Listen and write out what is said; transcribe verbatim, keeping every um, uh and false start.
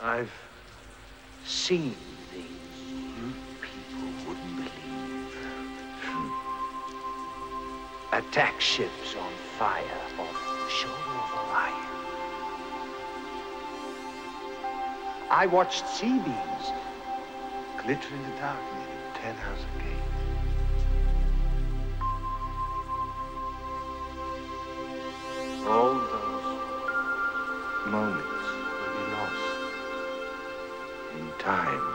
I've seen things you people wouldn't believe. Attack ships on fire off the shoulder of Orion. I watched C-beams glitter in the dark near the Ten House Gate. All those moments will be lost in time.